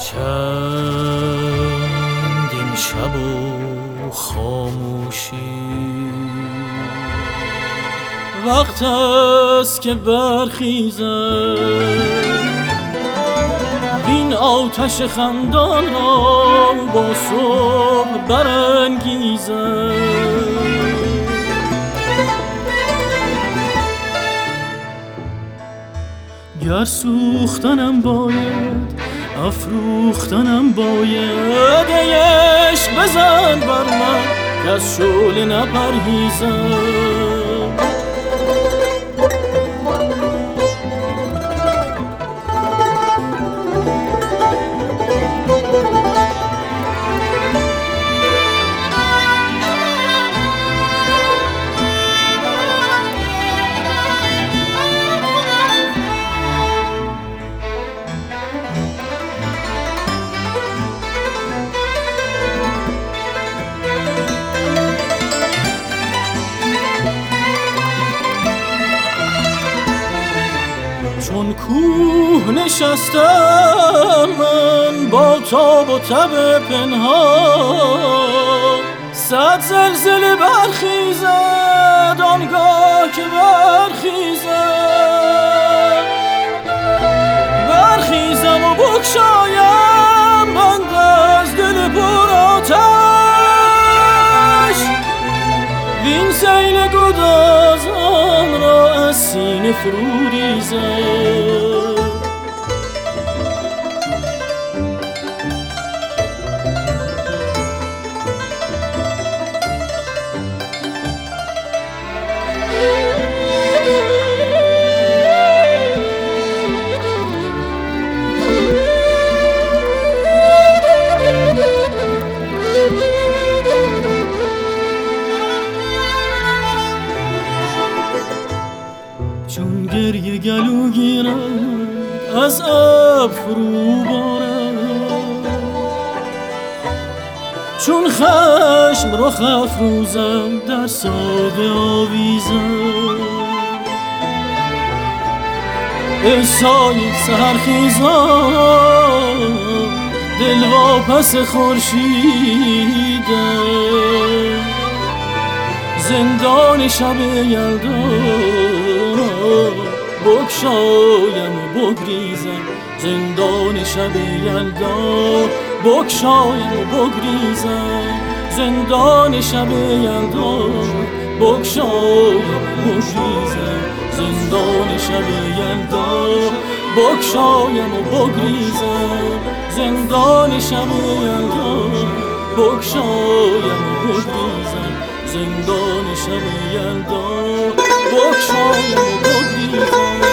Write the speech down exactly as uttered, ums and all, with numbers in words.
چندین شب و خاموشی وقت است که برخیزم این آتش خندان را با صبح برانگیزم. گر سوختنم باید افروختنم باید ای عشق بزن بر من که از شعله نپرهیزم. چون کوه نشستم من با تاب و تب پنهان، صد زلزله برخیزد آنگاه که برخیزم. برخیزم و بگشایم بند از دل پر آتش، وین سیل گدازان را از سینه فرو ریزم. چون گریه گلو گیرد از آب فرو بارد، چون خشم رخ افروزم در ساق آویزم. ای سایه سحرخیزان دل واپس خورشیدم، زندان شب یلدا بگشایم و بگریزم. زندان شب یلدا بگشایم و بگریزم. زندان شب یلدا بگشایم و بگریزم. زندان شب یلدا بگشایم و بگریزم. زندان شب یلدا بگشایم و بگریزم. زندان شب یلدا بگشایم و بگریزم.